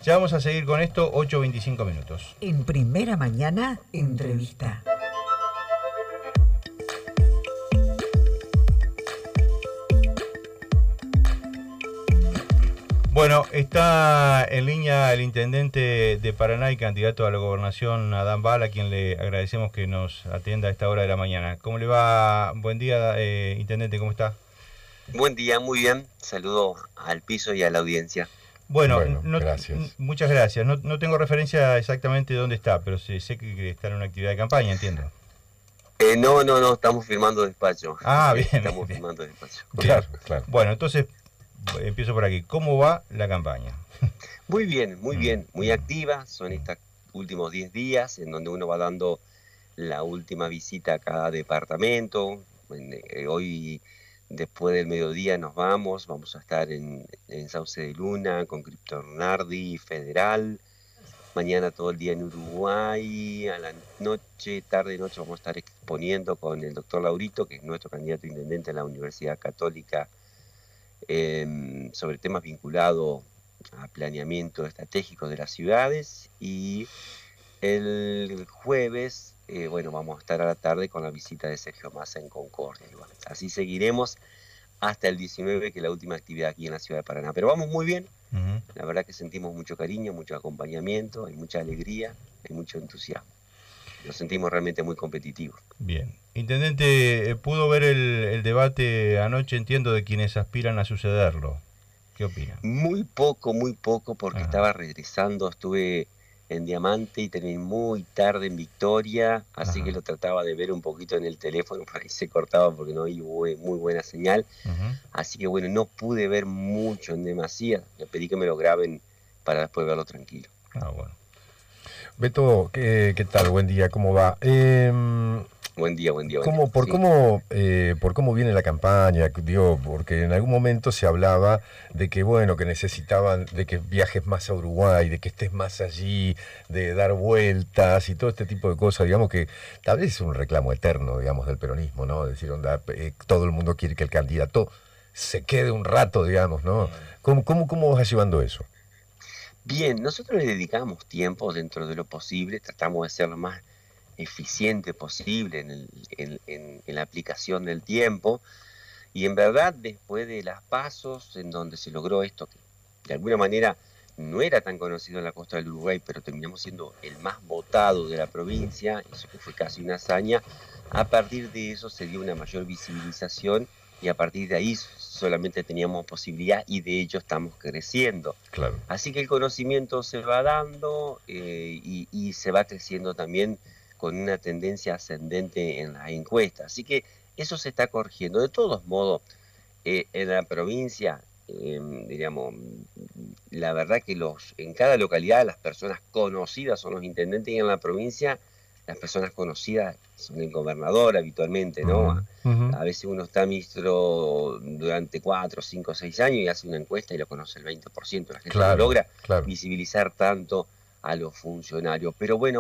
Ya vamos a seguir con esto, 8:25 minutos. En Primera Mañana, entrevista. Bueno, está en línea el intendente de Paraná y candidato a la gobernación, Adán Bala, a quien le agradecemos que nos atienda a esta hora de la mañana. ¿Cómo le va? Buen día, intendente, ¿cómo está? Buen día, muy bien. Saludo al piso y a la audiencia. Bueno, Gracias. muchas gracias. No tengo referencia exactamente de dónde está, pero sé que está en una actividad de campaña, entiendo. No, estamos firmando despacho. Ah, bien. Estamos bien. firmando despacho. Claro. Bueno, entonces empiezo por aquí. ¿Cómo va la campaña? Muy bien, muy activa. Son estos últimos 10 días en donde uno va dando la última visita a cada departamento. Hoy, después del mediodía, vamos a estar en Sauce de Luna, con Crypto Nardi, Federal. Mañana todo el día en Uruguay, a la noche, tarde-noche, vamos a estar exponiendo con el doctor Laurito, que es nuestro candidato a intendente a la Universidad Católica, sobre temas vinculados a planeamiento estratégico de las ciudades. Y el jueves, vamos a estar a la tarde con la visita de Sergio Massa en Concordia. Y bueno, así seguiremos hasta el 19, que es la última actividad aquí en la ciudad de Paraná. Pero vamos muy bien. La verdad que sentimos mucho cariño, mucho acompañamiento, hay mucha alegría, hay mucho entusiasmo. Nos sentimos realmente muy competitivos. Bien. Intendente, ¿pudo ver el debate anoche, entiendo, de quienes aspiran a sucederlo? ¿Qué opina? Muy poco, porque estaba regresando, estuve en Diamante y terminé muy tarde en Victoria, así que lo trataba de ver un poquito en el teléfono, por ahí se cortaba porque no hay muy buena señal. Así que bueno, no pude ver mucho en demasía, le pedí que me lo graben para después verlo tranquilo. Bueno. Beto, ¿qué tal? Buen día, ¿cómo va? Buen día. Por cómo viene la campaña, digo, porque en algún momento se hablaba de que, bueno, que necesitaban de que viajes más a Uruguay, de que estés más allí, de dar vueltas y todo este tipo de cosas, digamos que tal vez es un reclamo eterno, digamos, del peronismo, ¿no? Es decir, todo el mundo quiere que el candidato se quede un rato, digamos, ¿no? ¿Cómo vas llevando eso? Bien, nosotros le dedicamos tiempo dentro de lo posible, tratamos de ser lo más eficiente posible en la aplicación del tiempo, y en verdad después de las pasos en donde se logró esto, que de alguna manera no era tan conocido en la costa del Uruguay, pero terminamos siendo el más votado de la provincia, eso que fue casi una hazaña. A partir de eso se dio una mayor visibilización y a partir de ahí solamente teníamos posibilidad, y de ello estamos creciendo. Claro. Así que el conocimiento se va dando, y se va creciendo también con una tendencia ascendente en las encuestas. Así que eso se está corrigiendo. De todos modos, en la provincia, diríamos, la verdad que en cada localidad las personas conocidas son los intendentes, y en la provincia las personas conocidas son el gobernador habitualmente, ¿no? A veces uno está ministro durante 4, 5, 6 años y hace una encuesta y lo conoce el 20%. La gente no logra visibilizar tanto a los funcionarios. Pero bueno,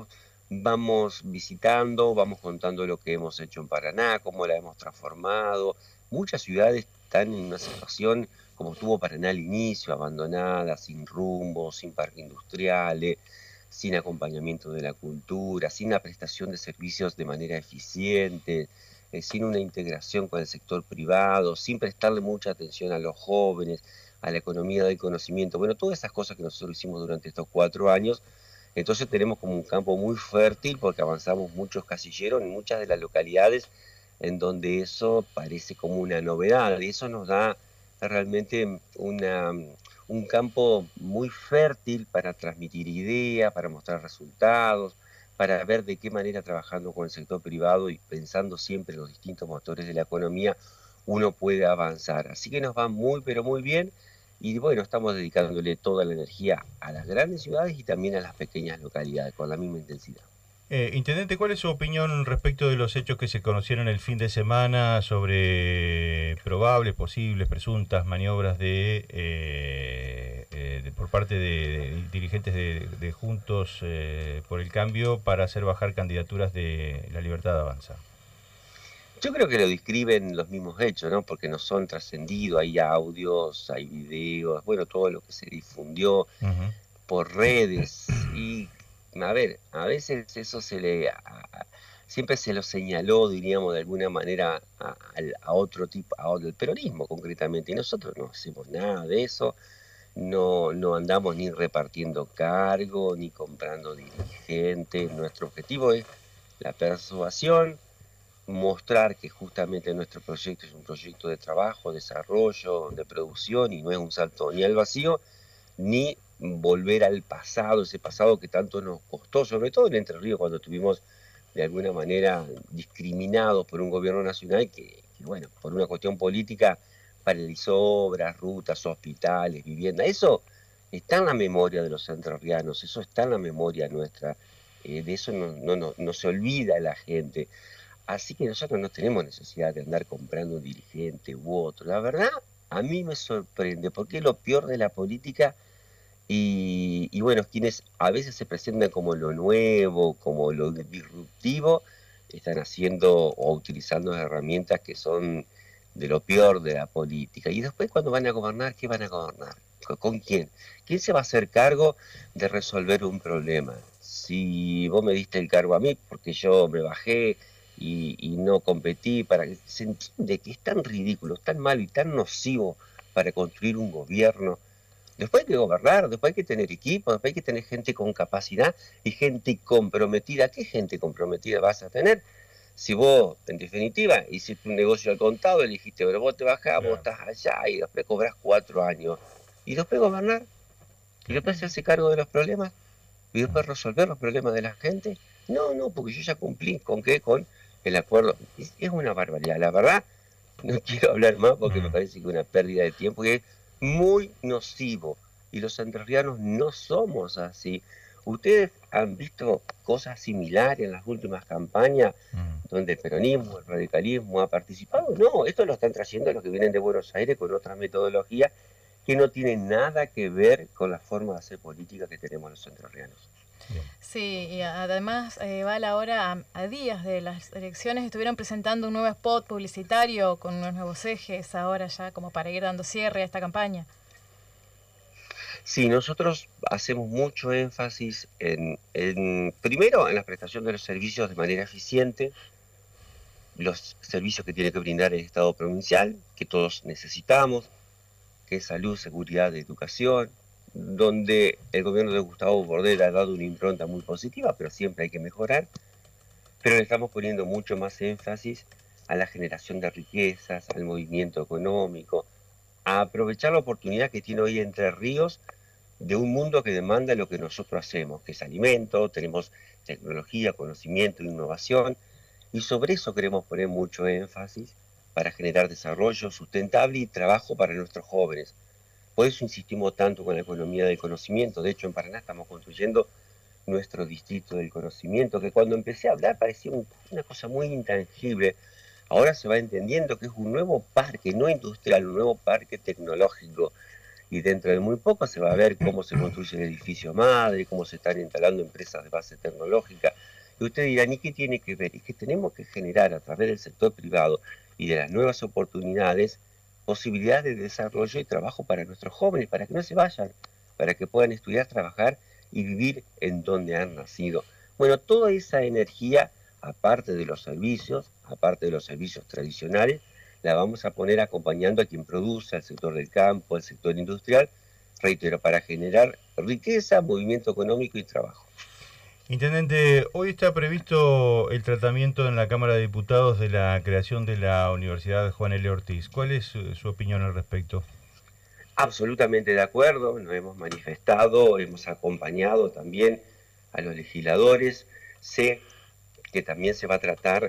vamos visitando, vamos contando lo que hemos hecho en Paraná, cómo la hemos transformado. Muchas ciudades están en una situación como estuvo Paraná al inicio, abandonada, sin rumbo, sin parques industriales, sin acompañamiento de la cultura, sin la prestación de servicios de manera eficiente, sin una integración con el sector privado, sin prestarle mucha atención a los jóvenes, a la economía del conocimiento. Bueno, todas esas cosas que nosotros hicimos durante estos 4 años. Entonces tenemos como un campo muy fértil porque avanzamos muchos casilleros en muchas de las localidades en donde eso parece como una novedad, y eso nos da realmente un campo muy fértil para transmitir ideas, para mostrar resultados, para ver de qué manera, trabajando con el sector privado y pensando siempre en los distintos motores de la economía, uno puede avanzar. Así que nos va muy, pero muy bien. Y bueno, estamos dedicándole toda la energía a las grandes ciudades y también a las pequeñas localidades, con la misma intensidad. Intendente, ¿cuál es su opinión respecto de los hechos que se conocieron el fin de semana sobre probables, posibles, presuntas maniobras por parte de dirigentes de Juntos por el Cambio para hacer bajar candidaturas de La Libertad Avanza? Yo creo que lo describen los mismos hechos, ¿no? Porque no son trascendidos, hay audios, hay videos, bueno, todo lo que se difundió. por redes. Y, a ver, a veces eso siempre se lo señaló, diríamos, de alguna manera a otro tipo, al peronismo concretamente. Y nosotros no hacemos nada de eso. No andamos ni repartiendo cargos, ni comprando dirigentes. Nuestro objetivo es la persuasión, mostrar que justamente nuestro proyecto es un proyecto de trabajo, desarrollo, de producción, y no es un salto ni al vacío, ni volver al pasado, ese pasado que tanto nos costó, sobre todo en Entre Ríos, cuando estuvimos de alguna manera discriminados por un gobierno nacional que, bueno, por una cuestión política paralizó obras, rutas, hospitales, viviendas. Eso está en la memoria de los entrerrianos, eso está en la memoria nuestra. De eso no se olvida la gente. Así que nosotros no tenemos necesidad de andar comprando un dirigente u otro. La verdad, a mí me sorprende, porque es lo peor de la política. Y bueno, quienes a veces se presentan como lo nuevo, como lo disruptivo, están haciendo o utilizando herramientas que son de lo peor de la política. Y después, cuando van a gobernar, ¿qué van a gobernar? ¿Con quién? ¿Quién se va a hacer cargo de resolver un problema? Si vos me diste el cargo a mí porque yo me bajé y no competí, para que se entiende que es tan ridículo, tan malo y tan nocivo para construir un gobierno. Después hay que gobernar, después hay que tener equipo, después hay que tener gente con capacidad y gente comprometida. ¿Qué gente comprometida vas a tener? Si vos, en definitiva, hiciste un negocio al contado, elegiste, pero vos te bajás, vos estás allá y después cobras 4 años. Y después gobernar, y después hacerse cargo de los problemas, y después resolver los problemas de la gente. No, porque yo ya cumplí. ¿Con qué? Con el acuerdo. Es una barbaridad. La verdad, no quiero hablar más porque me parece que es una pérdida de tiempo y es muy nocivo. Y los entrerrianos no somos así. ¿Ustedes han visto cosas similares en las últimas campañas donde el peronismo, el radicalismo ha participado? No, esto lo están trayendo los que vienen de Buenos Aires con otra metodología que no tiene nada que ver con la forma de hacer política que tenemos los entrerrianos. Sí, y además va la hora, a días de las elecciones, estuvieron presentando un nuevo spot publicitario con unos nuevos ejes ahora ya como para ir dando cierre a esta campaña. Sí, nosotros hacemos mucho énfasis primero en la prestación de los servicios de manera eficiente, los servicios que tiene que brindar el Estado provincial, que todos necesitamos, que es salud, seguridad, educación, donde el gobierno de Gustavo Bordera ha dado una impronta muy positiva, pero siempre hay que mejorar. Pero le estamos poniendo mucho más énfasis a la generación de riquezas, al movimiento económico, a aprovechar la oportunidad que tiene hoy Entre Ríos de un mundo que demanda lo que nosotros hacemos, que es alimento, tenemos tecnología, conocimiento, innovación, y sobre eso queremos poner mucho énfasis para generar desarrollo sustentable y trabajo para nuestros jóvenes. Por eso insistimos tanto con la economía del conocimiento. De hecho, en Paraná estamos construyendo nuestro distrito del conocimiento, que cuando empecé a hablar parecía una cosa muy intangible. Ahora se va entendiendo que es un nuevo parque, no industrial, un nuevo parque tecnológico. Y dentro de muy poco se va a ver cómo se construye el edificio madre, cómo se están instalando empresas de base tecnológica. Y ustedes dirán, ¿y qué tiene que ver? Es que tenemos que generar a través del sector privado y de las nuevas oportunidades posibilidades de desarrollo y trabajo para nuestros jóvenes, para que no se vayan, para que puedan estudiar, trabajar y vivir en donde han nacido. Bueno, toda esa energía, aparte de los servicios tradicionales, la vamos a poner acompañando a quien produce, al sector del campo, al sector industrial, reitero, para generar riqueza, movimiento económico y trabajo. Intendente, hoy está previsto el tratamiento en la Cámara de Diputados de la creación de la Universidad Juan L. Ortiz. ¿Cuál es su opinión al respecto? Absolutamente de acuerdo, nos hemos manifestado, hemos acompañado también a los legisladores. Sé que también se va a tratar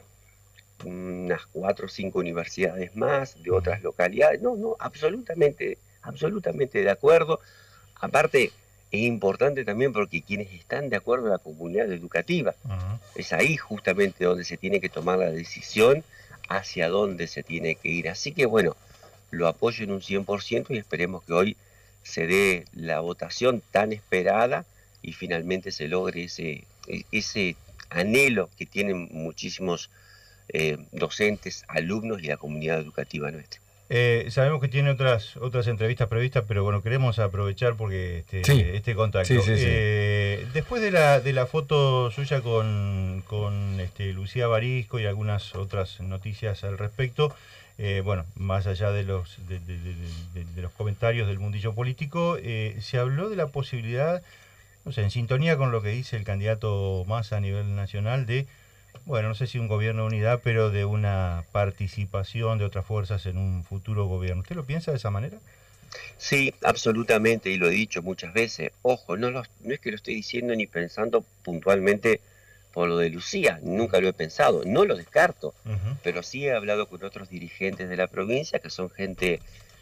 unas 4 o 5 universidades más de otras localidades. No, absolutamente de acuerdo. Aparte, es importante también porque quienes están de acuerdo en la comunidad educativa, es ahí justamente donde se tiene que tomar la decisión hacia dónde se tiene que ir. Así que bueno, lo apoyo en un 100% y esperemos que hoy se dé la votación tan esperada y finalmente se logre ese anhelo que tienen muchísimos docentes, alumnos y la comunidad educativa nuestra. Sabemos que tiene otras entrevistas previstas, pero bueno, queremos aprovechar porque Sí. este contacto. Sí, sí, sí. Después de la foto suya con Lucía Barisco y algunas otras noticias al respecto, bueno, más allá de los comentarios del mundillo político, se habló de la posibilidad, o sea, en sintonía con lo que dice el candidato Massa a nivel nacional, de, bueno, no sé si un gobierno de unidad, pero de una participación de otras fuerzas en un futuro gobierno. ¿Usted lo piensa de esa manera? Sí, absolutamente, y lo he dicho muchas veces. Ojo, no es que lo estoy diciendo ni pensando puntualmente por lo de Lucía, nunca lo he pensado, no lo descarto, Ujú. pero sí he hablado con otros dirigentes de la provincia que son gente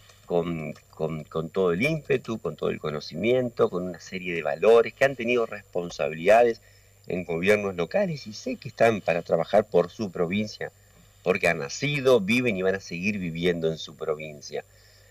con todo el ímpetu, con todo el conocimiento, con una serie de valores, que han tenido responsabilidades en gobiernos locales y sé que están para trabajar por su provincia, porque han nacido, viven y van a seguir viviendo en su provincia.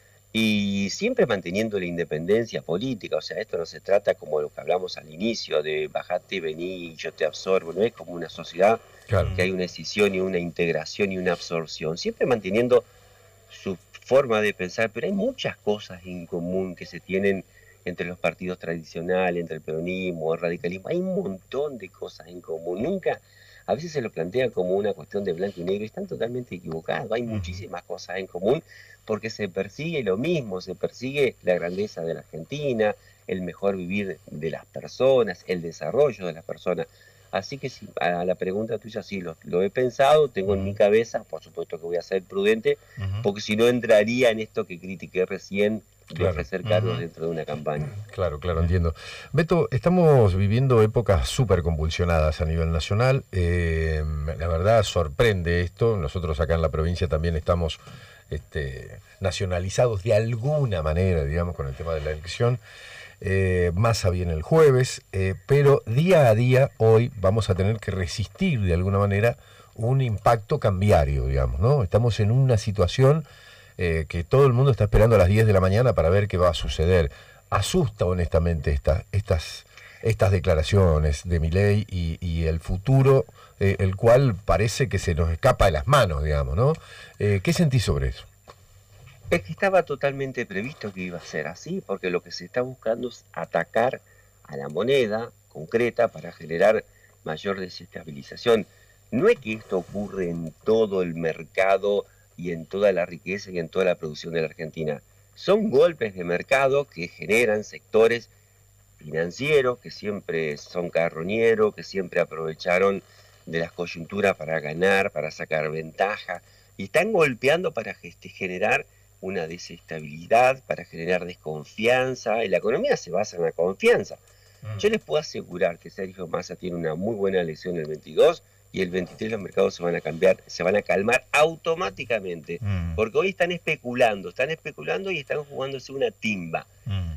Y siempre manteniendo la independencia política, o sea, esto no se trata como lo que hablamos al inicio, de bajate, vení y yo te absorbo, no es como una sociedad Claro. que hay una escisión y una integración y una absorción, siempre manteniendo su forma de pensar, pero hay muchas cosas en común que se tienen entre los partidos tradicionales, entre el peronismo, el radicalismo, hay un montón de cosas en común, nunca, a veces se lo plantea como una cuestión de blanco y negro, y están totalmente equivocados, hay Ujú. muchísimas cosas en común, porque se persigue lo mismo, se persigue la grandeza de la Argentina, el mejor vivir de las personas, el desarrollo de las personas. Así que sí, a la pregunta tuya sí, lo he pensado, tengo en mi Ujú. cabeza, por supuesto que voy a ser prudente, Ujú. porque si no entraría en esto que critiqué recién de Claro. ofrecer cargos Ujú. dentro de una campaña. Claro, claro, Bien. entiendo. Beto, estamos viviendo épocas súper convulsionadas a nivel nacional. La verdad sorprende esto. Nosotros acá en la provincia también estamos nacionalizados de alguna manera, digamos, con el tema de la elección. Massa viene el jueves, pero día a día hoy vamos a tener que resistir de alguna manera un impacto cambiario, digamos, ¿no? Estamos en una situación que todo el mundo está esperando a las 10 de la mañana para ver qué va a suceder. Asusta honestamente estas declaraciones de Milei y el futuro, el cual parece que se nos escapa de las manos, digamos, ¿no? ¿Qué sentís sobre eso? Es que estaba totalmente previsto que iba a ser así, porque lo que se está buscando es atacar a la moneda concreta para generar mayor desestabilización. No es que esto ocurre en todo el mercado y en toda la riqueza y en toda la producción de la Argentina. Son golpes de mercado que generan sectores financieros que siempre son carroñeros, que siempre aprovecharon de las coyunturas para ganar, para sacar ventaja, y están golpeando para generar una desestabilidad, para generar desconfianza, y la economía se basa en la confianza. Yo les puedo asegurar que Sergio Massa tiene una muy buena elección el 22 y el 23 los mercados se van a cambiar, se van a calmar automáticamente, Mm. porque hoy están especulando y están jugándose una timba. Mm.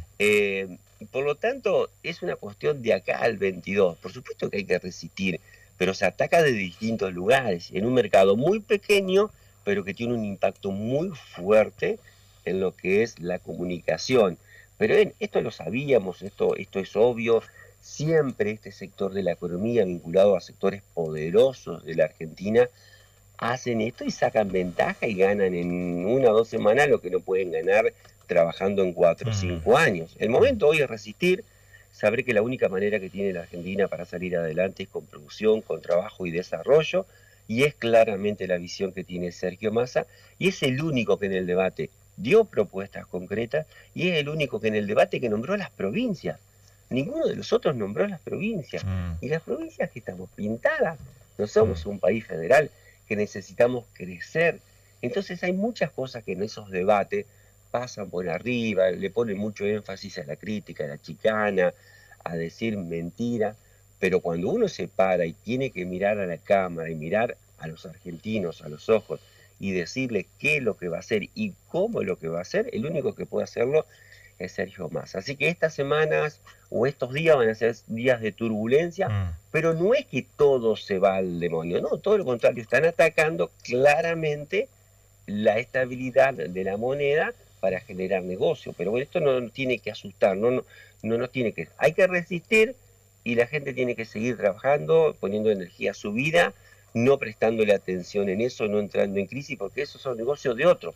Por lo tanto, es una cuestión de acá al 22. Por supuesto que hay que resistir, pero se ataca de distintos lugares, en un mercado muy pequeño, pero que tiene un impacto muy fuerte en lo que es la comunicación. Pero esto lo sabíamos, esto es obvio. Siempre este sector de la economía vinculado a sectores poderosos de la Argentina hacen esto y sacan ventaja y ganan en 1 o 2 semanas lo que no pueden ganar trabajando en 4 o Mm. 5 años. El Mm. momento hoy es resistir, saber que la única manera que tiene la Argentina para salir adelante es con producción, con trabajo y desarrollo, y es claramente la visión que tiene Sergio Massa, y es el único que en el debate dio propuestas concretas, y es el único que en el debate que nombró las provincias. Ninguno de los otros nombró las provincias, Mm. y las provincias que estamos pintadas, no Mm. somos un país federal, que necesitamos crecer. Entonces hay muchas cosas que en esos debates pasan por arriba, le ponen mucho énfasis a la crítica, a la chicana, a decir mentira, pero cuando uno se para y tiene que mirar a la cámara y mirar a los argentinos a los ojos y decirles qué es lo que va a hacer y cómo es lo que va a hacer, el único que puede hacerlo es Sergio Massa. Así que estas semanas o estos días van a ser días de turbulencia, Mm. pero no es que todo se va al demonio, no, todo lo contrario, están atacando claramente la estabilidad de la moneda para generar negocio. Pero bueno, esto no tiene que asustar, no nos tiene que... Hay que resistir y la gente tiene que seguir trabajando, poniendo energía a su vida, no prestándole atención en eso, no entrando en crisis, porque esos son negocios de otros.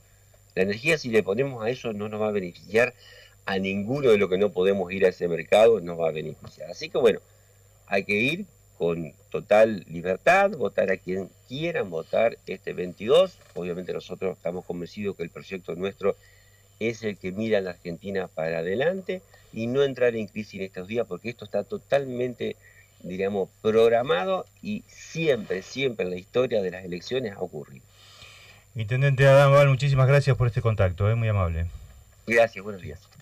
La energía, si le ponemos a eso, no nos va a beneficiar a ninguno de los que no podemos ir a ese mercado, nos va a beneficiar. Así que bueno, hay que ir con total libertad, votar a quien quieran votar este 22. Obviamente nosotros estamos convencidos que el proyecto nuestro es el que mira a la Argentina para adelante y no entrar en crisis en estos días, porque esto está totalmente, diríamos, programado y siempre, siempre en la historia de las elecciones ha ocurrido. Intendente Adán Bal, muchísimas gracias por este contacto, muy amable. Gracias, buenos días.